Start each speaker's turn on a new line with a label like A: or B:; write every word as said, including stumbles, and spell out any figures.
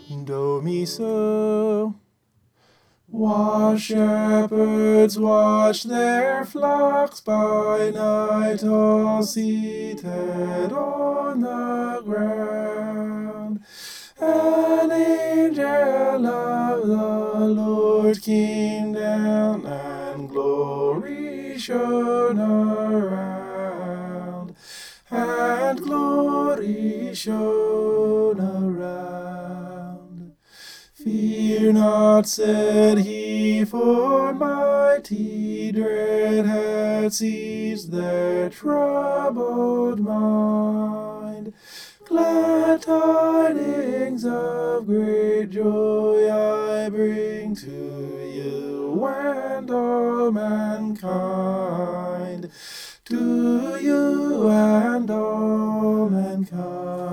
A: Do me so. While shepherds watch their flocks by night, all seated on the ground, an angel of the Lord came down, and glory shone around, and glory shone around. Fear not, said he, for mighty dread had seized their troubled mind. Glad tidings of great joy I bring to you and all mankind, to you and all mankind.